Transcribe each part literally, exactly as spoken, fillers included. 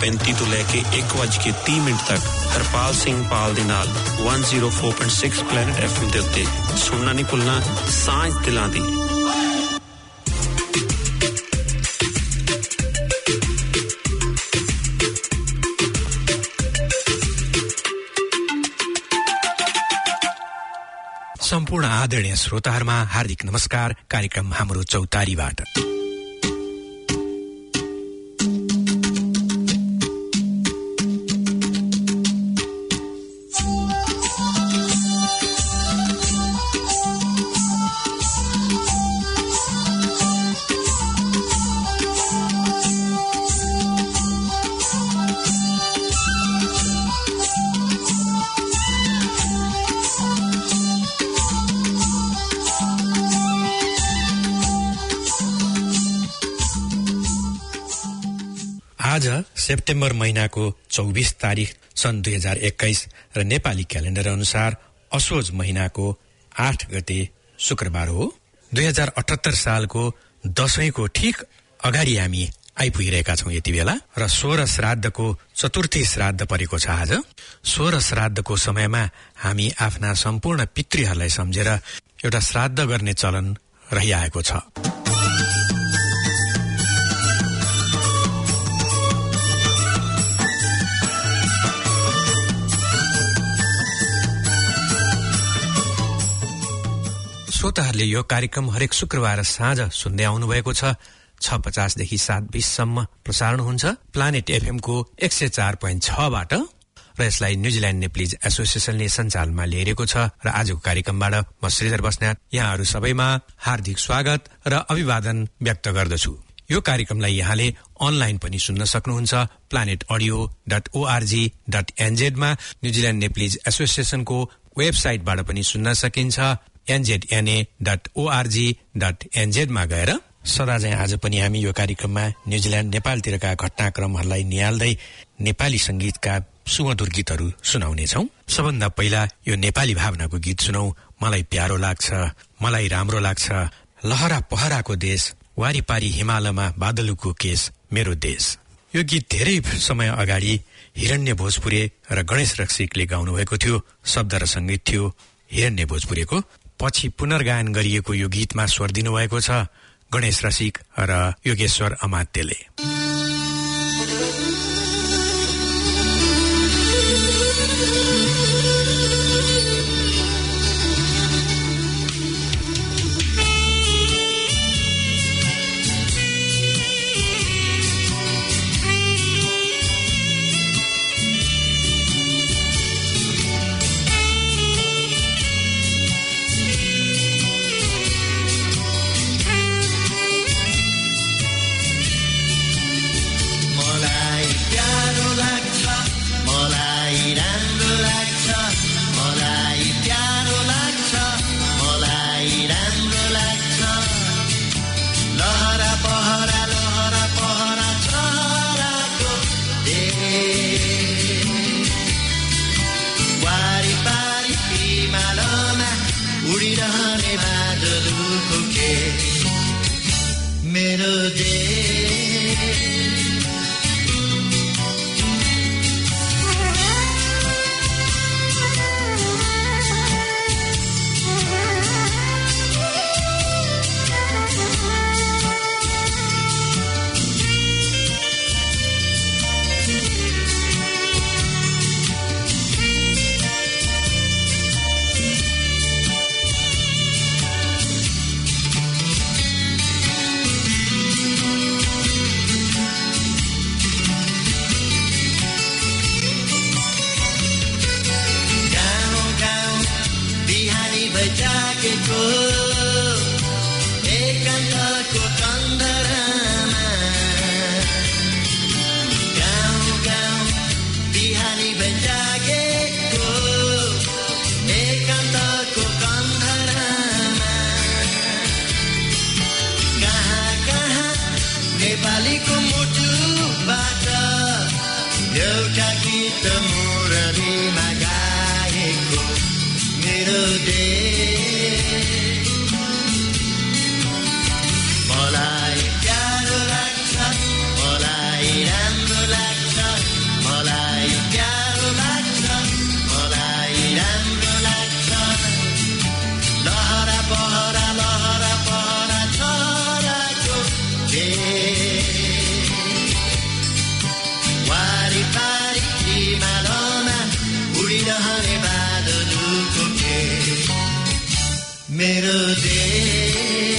पैंती ਤੋਂ ਲੈ ਕੇ ਇੱਕ ਵੱਜ ਕੇ ਤੀਹ ਮਿੰਟ ਤੱਕ ਹਰਪਾਲ ਸਿੰਘ ਪਾਲ ਦੇ ਨਾਲ one oh four point six planet FM ਦੇ ਉੱਤੇ ਸੁਣਨਾ ਨਹੀਂ ਭੁੱਲਣਾ ਸਾਂਝ ਦਿਲਾਂ ਦੀ। सम्पूर्ण आदरणीय श्रोताहरुमा हार्दिक नमस्कार। कार्यक्रम हाम्रो चौतारीबाट आज सेप्टेम्बर महिनाको चौबीस तारिख सन् दुई हजार एक्काइस र नेपाली क्यालेन्डर अनुसार असोज महिनाको आठ गते शुक्रबार हो। दुई हजार अठहत्तर सालको दशैंको ठीक अगाडि हामी आइपुगिरहेका छौं यति बेला र सोह्र श्राद्धको चतुर्थी श्राद्ध परेको छ। आज सोह्र श्राद्धको समयमा हामी आफ्ना सम्पूर्ण पितृहरूलाई सम्झेर एउटा श्राद्ध गर्ने चलन रहिआएको छ। श्रोताहरूले यो कार्यक्रम हरेक शुक्रबार साँझ सुन्दै आउनु भएको छ। छ पचास देखि सात बीस सम्म प्रसारण हुन्छ प्लानेट एफएम को एक सय चार पोइन्ट छ बाट र यसलाई न्यूजील्यान्ड नेप्लिज एसोसिएसनले सञ्चालनमा लिएको छ। र आजको कार्यक्रमबाट म श्रीधर बस्नेत यहाँहरू सबैमा हार्दिक स्वागत र अभिवादन व्यक्त गर्दछु। यो कार्यक्रमलाई यहाँले अनलाइन पनि सुन्न सक्नुहुन्छ planet audio dot org dot NZ मा। न्यूजील्यान्ड नेप्लिज एसोसिएसनको वेबसाइटबाट पनि सुन्न सकिन्छ NZNA dot org dot NZ मा गएर। सदा चाहिँ आज पनि हामी यो कार्यक्रममा न्यूजील्यान्ड नेपालतिरका घटनाक्रमहरूलाई निहाल्दै नेपाली संगीतका सुमधुर गीतहरू सुनाउने छौं। सबभन्दा पहिला यो नेपाली भावनाको गीत सुनौ। मलाई प्यारो लाग्छ, मलाई राम्रो लाग्छ, लहरा पहराको देश, वारीपारी हिमालयमा बादलुको केस, मेरो देश। यो गीत धेरै समय अगाडि हिरण्य भोजपुरे र गणेश रक्सिकले गाउनु भएको थियो। शब्द र संगीत थियो हिरण्य भोजपुरेको। पछि पुनर्गायन गरिएको यो गीतमा स्वर दिनुभएको छ गणेश रसिक र योगेश्वर अमात्यले। एउटा गीत मुरलीमा गाएको मेरो देश मलाई प्यारो लाग्छ मलाई राम्रो लाग्छ मेरो देश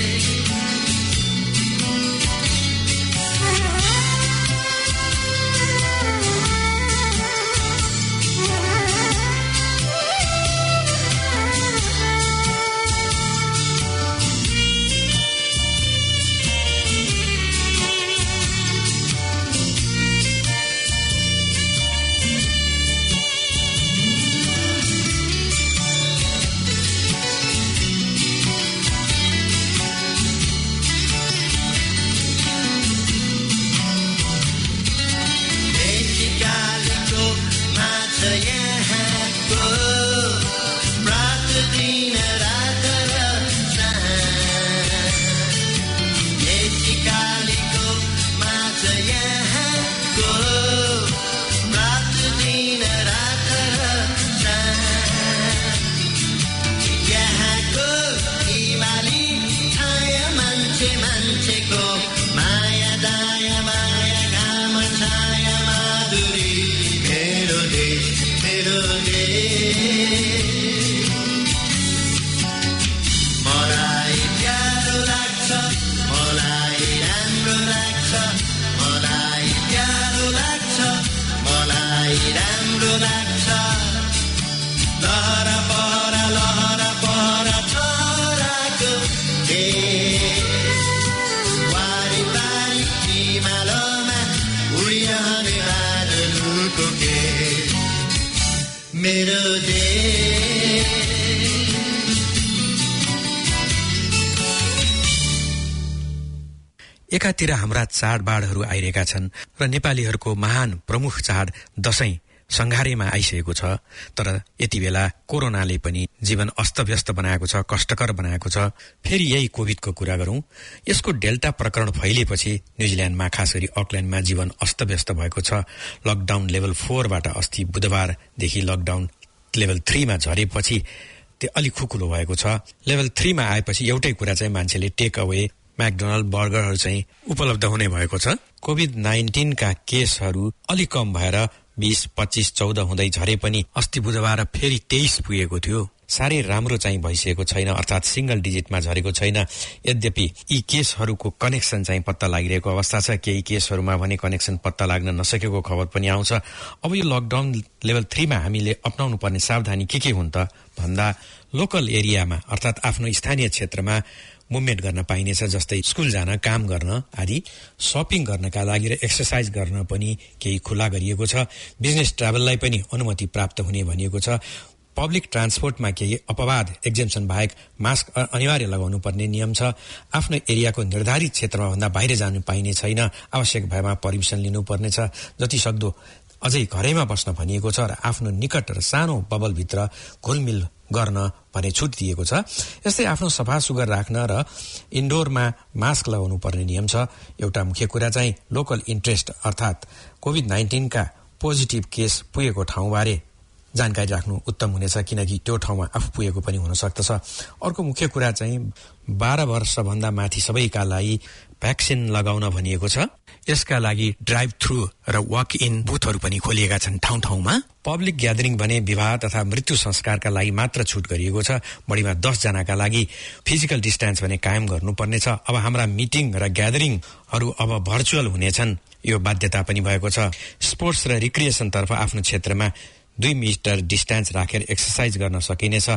एकातिर हाम्रा चाडबाडहरू आइरहेका छन् र नेपालीहरूको महान प्रमुख चाड दशैं संघारेमा आइसकेको छ। तर यति बेला कोरोनाले पनि जीवन अस्तव्यस्त बनाएको छ, कष्टकर बनाएको छ। फेरि यही कोभिडको कुरा गरौं। यसको डेल्टा प्रकरण फैलिएपछि न्यूजील्याण्डमा, खास गरी अकल्याण्डमा जीवन अस्तव्यस्त भएको छ। लकडाउन लेभल फोरबाट अस्ति बुधबारदेखि लकडाउन लेभल थ्रीमा झरेपछि त्यो अलिक खुकुलो भएको छ। लेभल थ्रीमा आएपछि एउटै कुरा चाहिँ मान्छेले टेक अवे म्याकडोनल्ड बर्गरहरू चाहिँ उपलब्ध हुने भएको छ। कोभिड नाइन्टीन का केसहरू अलिक कम भएर बीस पच्चीस चौध हुँदै झरे पनि अस्ति बुधबार फेरि तेइस पुगेको थियो। साह्रै राम्रो चाहिँ भइसकेको छैन, अर्थात् सिंगल डिजिटमा झरेको छैन। यद्यपि यी केसहरूको कनेक्सन चाहिँ पत्ता लागिरहेको अवस्था छ। केही केसहरूमा भने कनेक्सन पत्ता लाग्न नसकेको खबर पनि आउँछ। अब यो लकडाउन लेभल थ्रीमा हामीले अपनाउनु पर्ने सावधानी के के हुन् त भन्दा लोकल एरियामा अर्थात् आफ्नो स्थानीय क्षेत्रमा मुभमेन्ट गर्न पाइनेछ, जस्तै स्कुल जान, काम गर्न आदि। शपिङ गर्नका लागि र एक्सर्साइज गर्न पनि केही खुला गरिएको छ। बिजनेस ट्राभललाई पनि अनुमति प्राप्त हुने भनिएको छ। पब्लिक ट्रान्सपोर्टमा केही अपवाद एक्जेम्सन बाहेक मास्क अनिवार्य लगाउनु पर्ने नियम छ। आफ्नो एरियाको निर्धारित क्षेत्रमा भन्दा बाहिर जानु पाइने छैन। आवश्यक भएमा परमिसन लिनुपर्नेछ। जति सक्दो अझै घरैमा बस्न भनिएको छ र आफ्नो निकट र सानो बबलभित्र घुलमिल गर्न भने छुट दिएको छ। यस्तै आफ्नो सफा सुग्घर राख्न र इन्डोरमा मास्क लगाउनु पर्ने नियम छ। एउटा मुख्य कुरा चाहिँ लोकल इन्ट्रेस्ट अर्थात् कोभिड नाइन्टीन का पोजिटिभ केस पुगेको ठाउँबारे जानकारी राख्नु उत्तम हुनेछ, किनकि त्यो ठाउँमा आफू पुगेको पनि हुन सक्दछ। अर्को मुख्य कुरा चाहिँ बाह्र वर्षभन्दा माथि सबैका लागि भ्याक्सिन लगाउन भनिएको छ। यसका लागि ड्राइभ थ्रू र वक इन बुथहरू पनि खोलिएका छन् ठाउँ ठाउँमा। पब्लिक ग्यादरिङ भने विवाह तथा मृत्यु संस्कारका लागि मात्र छुट गरिएको छ। बढीमा दस जनाका लागि फिजिकल डिस्टेन्स भने कायम गर्नुपर्नेछ। अब हाम्रा मिटिङ र ग्यादरिङहरू अब भर्चुअल हुनेछन्, यो बाध्यता पनि भएको छ। स्पोर्ट्स र रिक्रिएसन तर्फ आफ्नो क्षेत्रमा दुई मिटर डिस्टेन्स राखेर एक्सर्साइज गर्न सकिनेछ।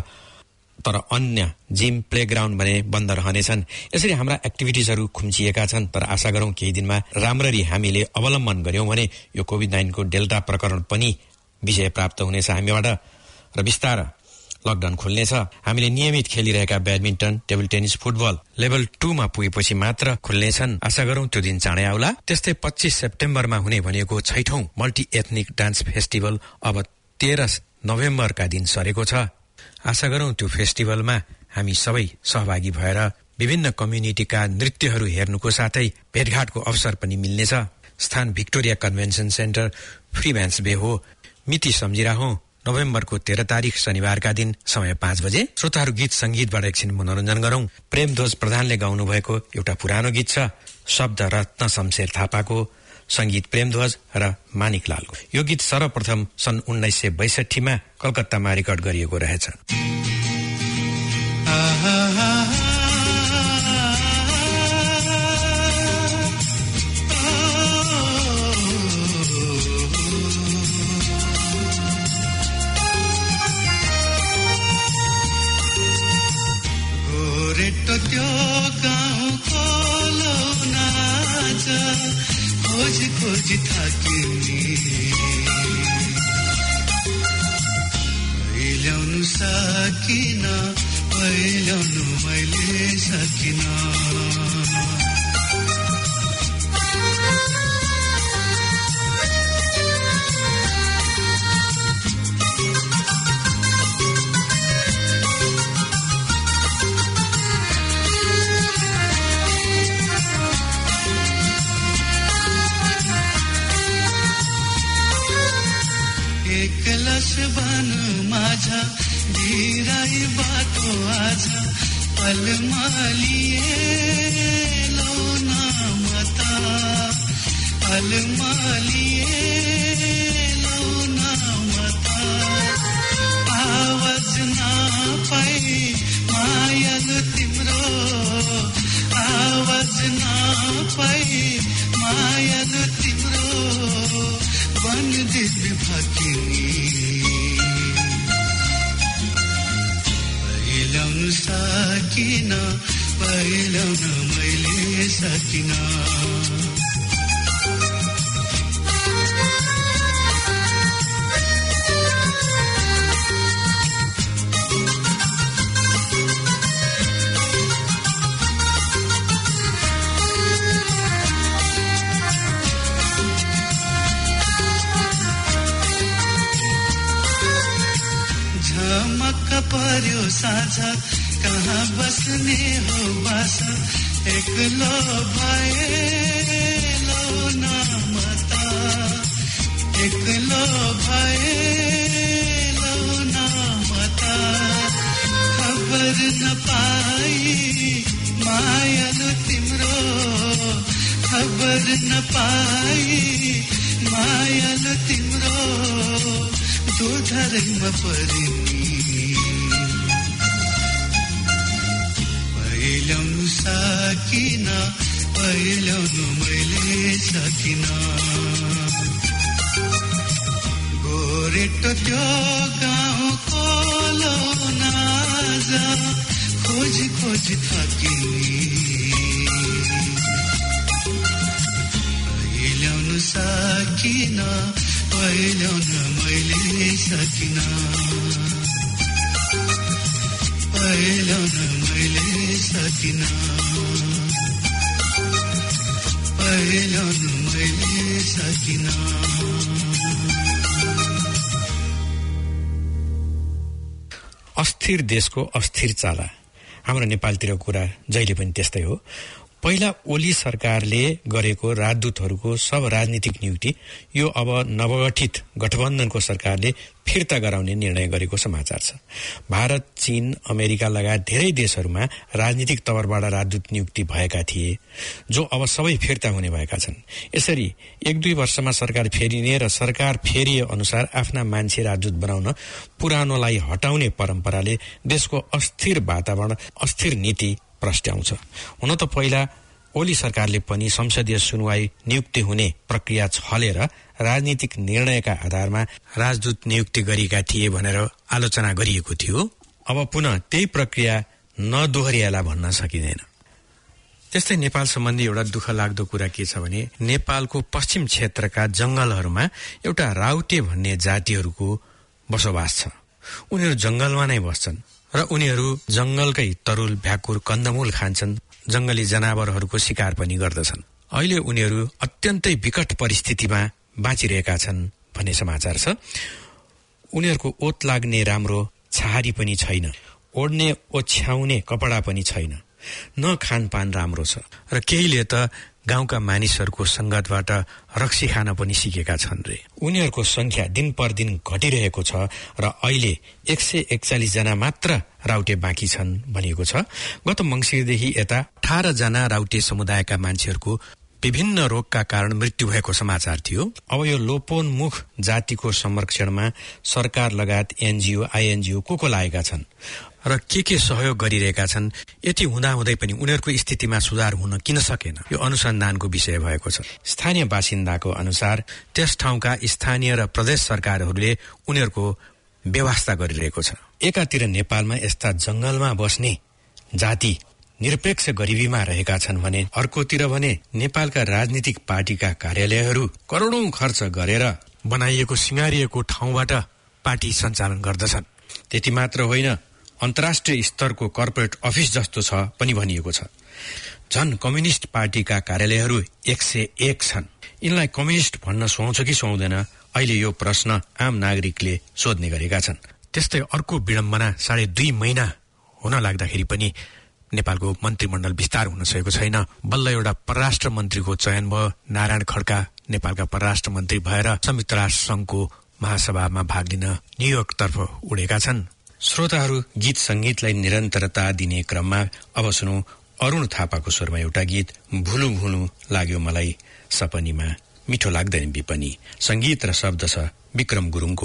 तर अन्य जिम, प्लेग्राउन्ड भने बन्द रहनेछन्। यसरी हाम्रा एक्टिभिटिजहरू खुम्चिएका छन्। तर आशा गरौं केही दिनमा राम्ररी हामीले अवलम्बन गर्यौं भने यो कोभिड नाइन्टीनको डेल्टा प्रकरण पनि विजय प्राप्त हुनेछ हामीबाट र बिस्तार लकडाउन खुल्नेछ। हामीले नियमित खेलिरहेका badminton, table tennis, football level टूमा पुगेपछि मात्र खुल्नेछन्। आशा गरौं त्यो दिन चाँडै आउला। त्यस्तै पच्चीस सेप्टेम्बरमा हुने भनेको छैठौं मल्टी एथनिक डान्स फेस्टिभल अब तेह्र नोभेम्बरका दिन सरेको छ। आशा गरौं त्यो फेस्टिभलमा हामी सबै सहभागी भएर विभिन्न कम्युनिटीका नृत्यहरू हेर्नुको साथै भेटघाटको अवसर पनि मिल्नेछ। स्थान भिक्टोरिया कन्भेन्सन सेन्टर, फ्रीम्यान्स बे हो। मिति सम्झिराखौं नोभेम्बरको तेह्र तारिक शनिबारका दिन समय पाँच बजे। श्रोताहरू गीत संगीतबाट एकछिन मनोरञ्जन गरौं। प्रेमध्वज प्रधानले गाउनु भएको एउटा पुरानो गीत छ, शब्द रत्न शमशेर थापाको, संगीत प्रेमध्वज र मानिक लालको। यो गीत सर्वप्रथम सन् उन्नाइस सय बैसठीमा कलकत्तामा रेकर्ड गरिएको रहेछ। खोजी थाकिने पहिल्याउनु सकिन पहिल्याउनु मैले सकिन एकलस बन माझा धीराई बाटो आज अलमालिए लौना मता अलमालिए लौना मता आवाज ना पाई मायल तिम्रो आवाज ना पाई मायल तिम्रो बन दिल फकिनी पहिल्याउनु सकिन पहिल्याउनु मैले सकिन झमक्क पर्यो साझा कहाँ बस्ने हो बासा एक्लो भए लौना मता एक्लो भए लौना मता खबर नपाई मायालु तिम्रो खबर नपाई मायालु तिम्रो दोधरमा परिनी पहिल्याउनु सकिन पहिल्याउनु मैले सकिन गोरेटो त्यो गाउँको लौनाजा खोजी खोजी थकिनी पहिल्याउनु सकिन पहिल्याउनु मैले सकिन पहिल्याउनु मैले सकिन पहिल्याउनु मैले सकिन अस्थिर देशको अस्थिर चाला हाम्रो नेपालतिर कुरा जहिले पनि त्यस्तै हो पहिला ओली सरकारले गरेको राजदूतहरूको सब राजनीतिक नियुक्ति यो अब नवगठित गठबन्धनको सरकारले फिर्ता गराउने निर्णय गरेको समाचार छ भारत चीन अमेरिका लगायत धेरै देशहरूमा राजनीतिक तवरबाट राजदूत नियुक्ति भएका थिए जो अब सबै फिर्ता हुने भएका छन् यसरी एक दुई वर्षमा सरकार फेरिने र सरकार फेरिए अनुसार आफ्ना मान्छे राजदूत बनाउन पुरानोलाई हटाउने परम्पराले देशको अस्थिर वातावरण अस्थिर नीति प्रस्ट्याउँछ हुन त पहिला ओली सरकारले पनि संसदीय सुनवाई नियुक्ति हुने प्रक्रिया छलेर राजनीतिक निर्णयका आधारमा राजदूत नियुक्ति गरेका थिए भनेर आलोचना गरिएको थियो अब पुनः त्यही प्रक्रिया नदोहोरिएला भन्न सकिँदैन त्यस्तै नेपाल सम्बन्धी एउटा दुःख लाग्दो कुरा के छ भने नेपालको पश्चिम क्षेत्रका जंगलहरूमा एउटा राउटे भन्ने जातिहरूको बसोबास छ उनीहरू जंगलमा नै बस्छन् र उनीहरू जंगलकै तरुल भ्याकुर कन्दमूल खान्छन् जंगली जनावरहरूको शिकार पनि गर्दछन् अहिले उनीहरू अत्यन्तै विकट परिस्थितिमा बाँचिरहेका छन् भन्ने समाचार छ उनीहरूको ओत लाग्ने राम्रो छहारी पनि छैन ओड्ने ओछ्याउने कपडा पनि छैन न खानपान राम्रो छ र केहीले त गाउँका मानिसहरूको संगतबाट रक्सी खान पनि सिकेका छन् रे उनीहरूको संख्या दिन पर दिन घटिरहेको छ र अहिले एक सय एकचालिस जना मात्र राउटे बाँकी छन् भनिएको छ गत मंसिरदेखि यता अठार जना राउटे समुदायका मान्छेहरूको विभिन्न रोगका कारण मृत्यु भएको समाचार थियो अब यो लोपोन्मुख जातिको संरक्षणमा सरकार लगायत एनजीओ आईएनजीओ को को लागेका छन् र के के सहयोग गरिरहेका छन् यति हुँदा हुँदै पनि उनीहरूको स्थितिमा सुधार हुन किन सकेन यो अनुसन्धानको विषय भएको छ स्थानीय बासिन्दाको अनुसार त्यस ठाउँका स्थानीय र प्रदेश सरकारहरूले उनीहरूको व्यवस्था गरिरहेको छ एकातिर नेपालमा यस्ता जंगलमा बस्ने जाति निरपेक्ष गरिबीमा रहेका छन् भने अर्कोतिर भने नेपालका राजनीतिक पार्टीका कार्यालयहरू करोडौं खर्च गरेर बनाइएको सिंगारिएको ठाउँबाट पार्टी सञ्चालन गर्दछन्। त्यति मात्र होइन, अन्तर्राष्ट्रिय स्तरको कर्पोरेट अफिस जस्तो छ पनि भनिएको छ। झन् कम्युनिस्ट पार्टीका कार्यालयहरू एक सय एक छन्। यिनलाई कम्युनिस्ट भन्न सुहाउँछ कि सुहाउँदैन, अहिले यो प्रश्न आम नागरिकले सोध्ने गरेका छन्। त्यस्तै अर्को विडम्बना, साढे दुई महिना हुन लाग्दाखेरि पनि नेपालको मन्त्रीमण्डल विस्तार हुन सकेको छैन। बल्ल एउटा परराष्ट्र मन्त्रीको चयन भयो। नारायण खड्का नेपालका परराष्ट्र मन्त्री भएर संयुक्त राष्ट्र संघको महासभामा भाग लिन न्युयोर्कतर्फ उडेका छन्। श्रोताहरू, गीत संगीतलाई निरन्तरता दिने क्रममा अब सुनौ अरुण थापाको स्वरमा एउटा गीत, भुलु भुलु लाग्यो मलाई सपनीमा मिठो लाग्दैन विपनी। संगीत र शब्द छ विक्रम गुरुङको।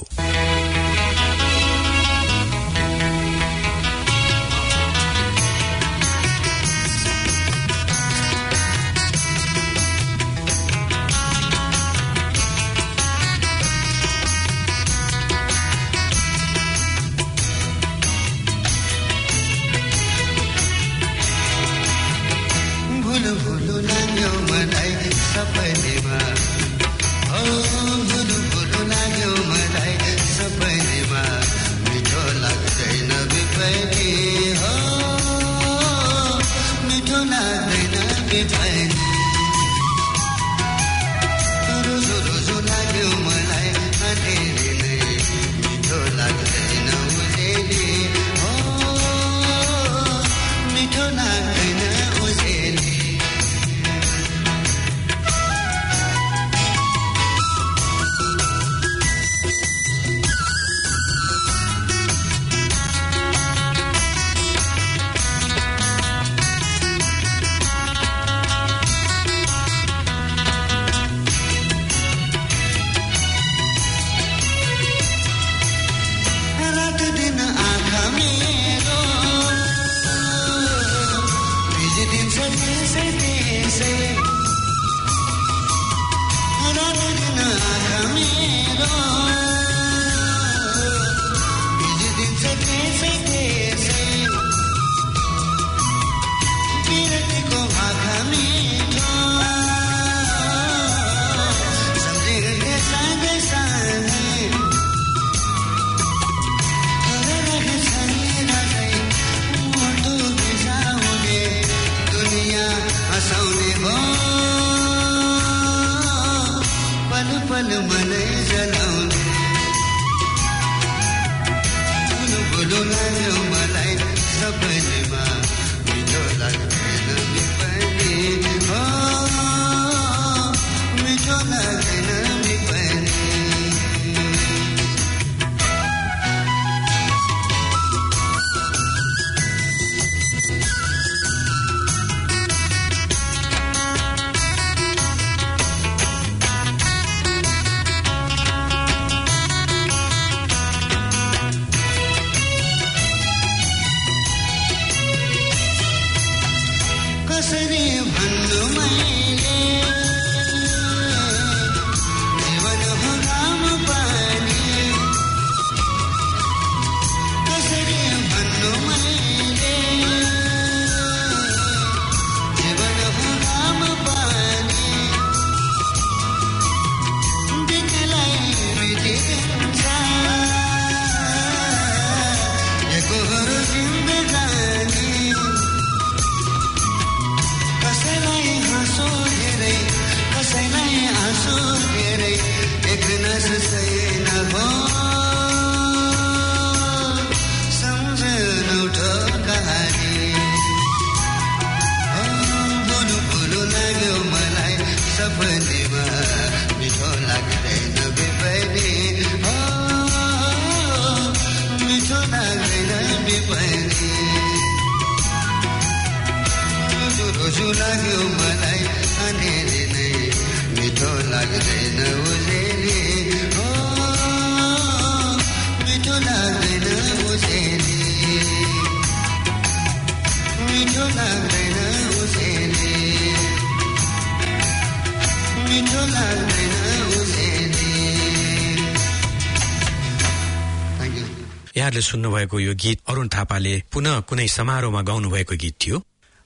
यहाँले सुन्नुभएको यो गीत अरुण थापाले पुनः कुनै समारोहमा गाउनु भएको गीत थियो।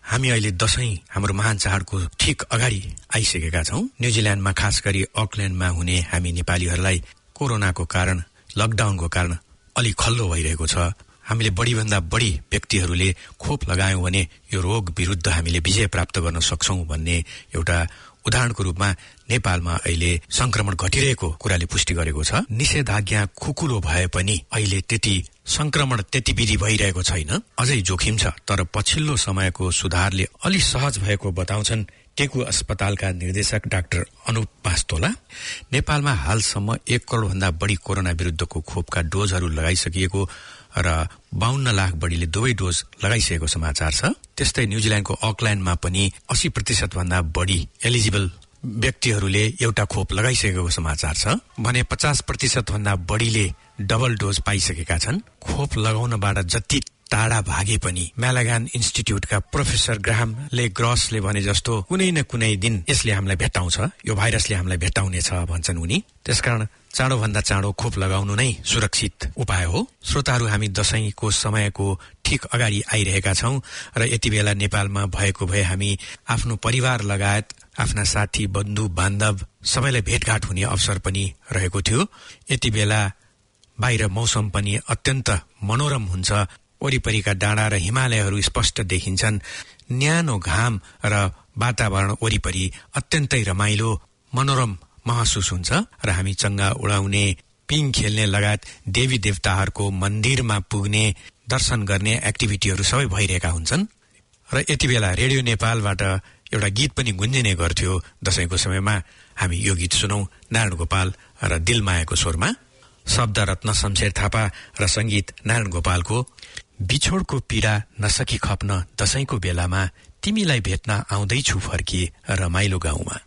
हामी अहिले दशैं हाम्रो महान चाडको ठिक अगाडि आइसकेका छौं। न्युजिल्यान्डमा खास गरी अकल्यान्डमा हुने हामी नेपालीहरूलाई कोरोनाको कारण लकडाउनको कारण अलि खल्लो भइरहेको छ। हामीले बढीभन्दा बढी व्यक्तिहरूले खोप लगायौं भने यो रोग विरुद्ध हामीले विजय प्राप्त गर्न सक्छौं भन्ने एउटा उदाहरणको रूपमा नेपालमा अहिले संक्रमण घटिरहेको कुराले पुष्टि गरेको छ। निषेधाज्ञा खुकुलो भए पनि अहिले त्यति संक्रमण त्यति विधि भइरहेको छैन, अझै जोखिम छ। तर पछिल्लो समयको सुधारले अलि सहज भएको बताउँछन् टेकु अस्पतालका निर्देशक डाक्टर अनुप पास्तोला। नेपालमा हालसम्म एक करोड भन्दा बढी कोरोना विरुद्धको खोपका डोजहरू लगाइसकिएको र बाहन्न लाख बढीले दुवै डोज लगाइसकेको समाचार छ। त्यस्तै न्युजिल्यान्डको अकल्यान्डमा पनि अस्सी प्रतिशत भन्दा बढी एलिजिबल व्यक्तिहरूले एउटा खोप लगाइसकेको समाचार छ भने पचास प्रतिशत भन्दा बढीले डबल डोज पाइसकेका छन्। खोप लगाउनबाट जति टाढा भागे पनि म्यालागान इन्स्टिट्युटका प्रोफेसर ग्राहमले ग्रसले भने जस्तो कुनै न कुनै दिन यसले हामीलाई भेट्टाउँछ, यो भाइरसले हामीलाई भेट्टाउनेछ भन्छन् उनी। त्यसकारण चाँडो भन्दा चाँडो खोप लगाउनु नै सुरक्षित उपाय हो। श्रोताहरू, हामी दशैंको समयको ठिक अगाडि आइरहेका छौं र यति बेला नेपालमा भएको भए हामी आफ्नो परिवार लगायत आफ्ना साथी बन्धु बान्धव सबैलाई भेटघाट हुने अवसर पनि रहेको थियो। यति बेला बाहिर मौसम पनि अत्यन्त मनोरम हुन्छ। वरिपरिका डाँडा र हिमालयहरू स्पष्ट देखिन्छन्। न्यानो घाम र वातावरण वरिपरि अत्यन्तै रमाइलो मनोरम महसुस हुन्छ र हामी चङ्गा उडाउने, पिङ खेल्ने लगायत देवी देवताहरूको मन्दिरमा पुग्ने, दर्शन गर्ने एक्टिभिटीहरू सबै भइरहेका हुन्छन्। र यति बेला रेडियो नेपालबाट एउटा गीत पनि गुन्जिने गर्थ्यो दशैंको समयमा। हामी यो गीत सुनौ नारायण गोपाल र दिलमायाको स्वरमा। शब्द रत्न शमशेर थापा र संगीत नारायण गोपालको। बिछोडको पीडा नसकी खप्न दशैंको बेलामा तिमीलाई भेट्न आउँदैछु फर्की रमाइलो गाउँमा।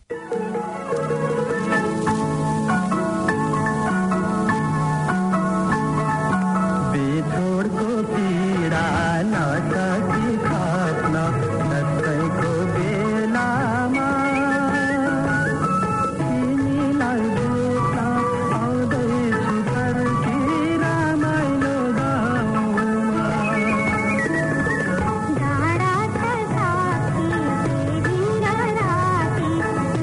Thank you.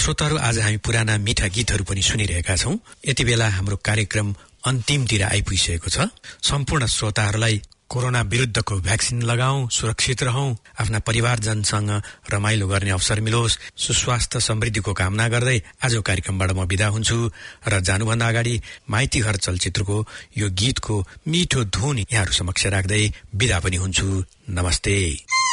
श्रोताहरू, आज हामी पुराना मिठा गीतहरू पनि सुनिरहेका छौं। यति बेला हाम्रो कार्यक्रम अन्तिमतिर आइपुगिसकेको छ। सम्पूर्ण श्रोताहरूलाई कोरोना विरुद्धको भ्याक्सिन लगाऊ, सुरक्षित रहौं, आफ्ना परिवारजनसँग रमाइलो गर्ने अवसर मिलोस्, सुस्वास्थ्य समृद्धिको कामना गर्दै आजको कार्यक्रमबाट म बिदा हुन्छु र जानुभन्दा अगाडि माइती घर चलचित्रको यो गीतको मिठो धुन यहाँहरू समक्ष राख्दै बिदा पनि हुन्छु। नमस्ते।